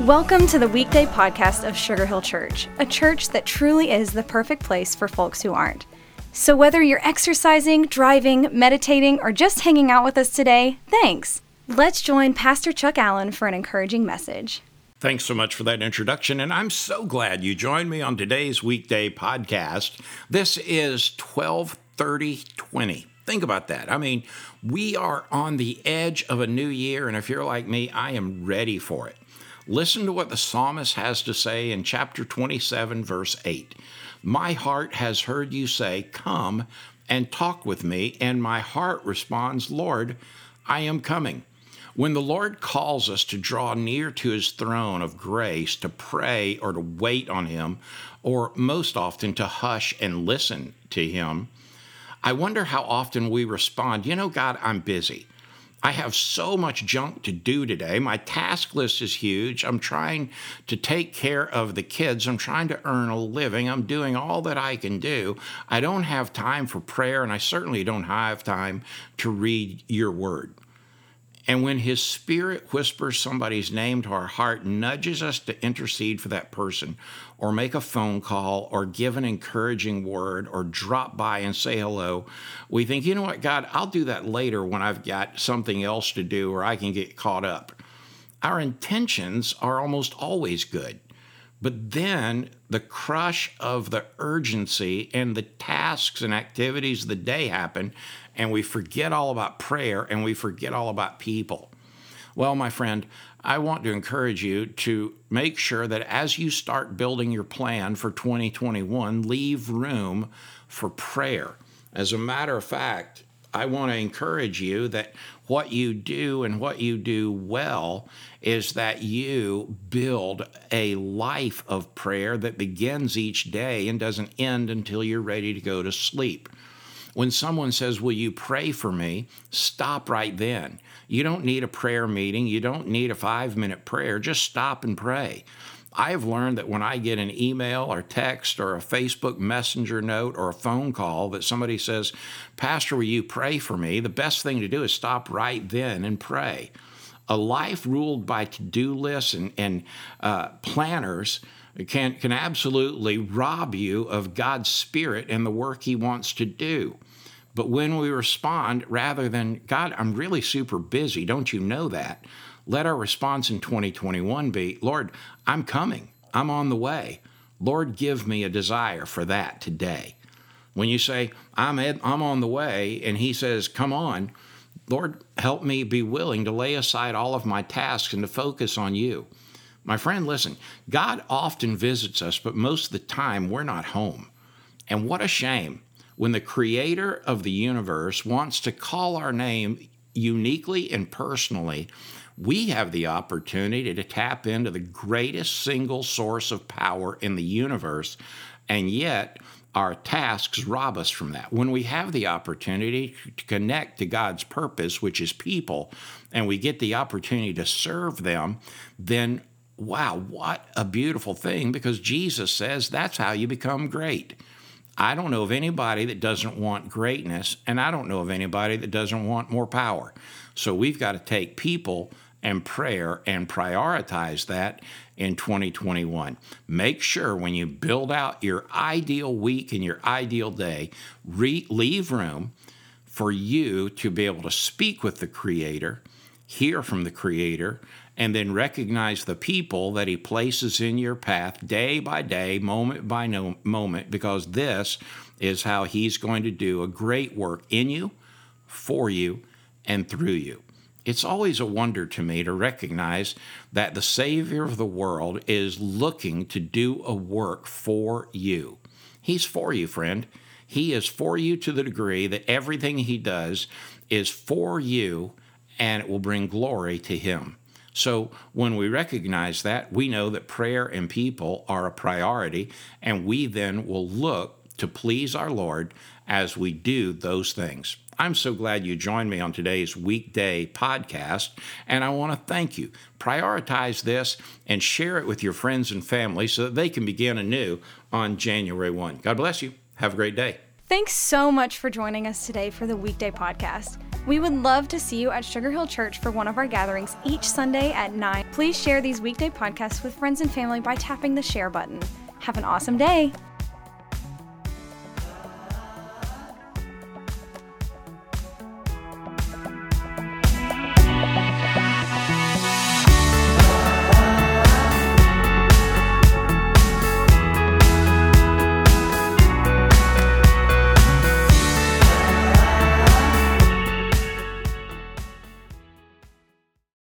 Welcome to the weekday podcast of Sugar Hill Church, a church that truly is the perfect place for folks who aren't. So whether you're exercising, driving, meditating, or just hanging out with us today, thanks. Let's join Pastor Chuck Allen for an encouraging message. Thanks so much for that introduction, and I'm so glad you joined me on today's weekday podcast. This is 12/30/20. Think about that. I mean, we are on the edge of a new year, and if you're like me, I am ready for it. Listen to what the psalmist has to say in chapter 27, verse 8. My heart has heard you say, come and talk with me, and my heart responds, Lord, I am coming. When the Lord calls us to draw near to his throne of grace, to pray or to wait on him, or most often to hush and listen to him, I wonder how often we respond, God, I'm busy. I have so much junk to do today. My task list is huge. I'm trying to take care of the kids. I'm trying to earn a living. I'm doing all that I can do. I don't have time for prayer, and I certainly don't have time to read your word. And when his spirit whispers somebody's name to our heart, nudges us to intercede for that person, or make a phone call, or give an encouraging word, or drop by and say hello, we think, you know what, God, I'll do that later when I've got something else to do or I can get caught up. Our intentions are almost always good. But then the crush of the urgency and the tasks and activities of the day happen, and we forget all about prayer and we forget all about people. Well, my friend, I want to encourage you to make sure that as you start building your plan for 2021, leave room for prayer. As a matter of fact, I want to encourage you that what you do and what you do well is that you build a life of prayer that begins each day and doesn't end until you're ready to go to sleep. When someone says, will you pray for me? Stop right then. You don't need a prayer meeting. You don't need a 5-minute prayer. Just stop and pray. I have learned that when I get an email or text or a Facebook Messenger note or a phone call that somebody says, Pastor, will you pray for me? The best thing to do is stop right then and pray. A life ruled by to-do lists and planners can absolutely rob you of God's Spirit and the work he wants to do. But when we respond, rather than, God, I'm really super busy, don't you know that? Let our response in 2021 be, Lord, I'm coming. I'm on the way. Lord, give me a desire for that today. When you say, I'm on the way, and he says, come on, Lord, help me be willing to lay aside all of my tasks and to focus on you. My friend, listen, God often visits us, but most of the time we're not home. And what a shame when the creator of the universe wants to call our name uniquely and personally. We have the opportunity to tap into the greatest single source of power in the universe, and yet our tasks rob us from that. When we have the opportunity to connect to God's purpose, which is people, and we get the opportunity to serve them, then wow, what a beautiful thing, because Jesus says that's how you become great. I don't know of anybody that doesn't want greatness, and I don't know of anybody that doesn't want more power. So we've got to take people and prayer and prioritize that in 2021. Make sure when you build out your ideal week and your ideal day, leave room for you to be able to speak with the Creator, hear from the Creator, and then recognize the people that he places in your path day by day, moment by moment, because this is how he's going to do a great work in you, for you, and through you. It's always a wonder to me to recognize that the Savior of the world is looking to do a work for you. He's for you, friend. He is for you to the degree that everything he does is for you, and it will bring glory to him. So when we recognize that, we know that prayer and people are a priority, and we then will look to please our Lord as we do those things. I'm so glad you joined me on today's weekday podcast, and I want to thank you. Prioritize this and share it with your friends and family so that they can begin anew on January 1. God bless you. Have a great day. Thanks so much for joining us today for the weekday podcast. We would love to see you at Sugar Hill Church for one of our gatherings each Sunday at 9. Please share these weekday podcasts with friends and family by tapping the share button. Have an awesome day.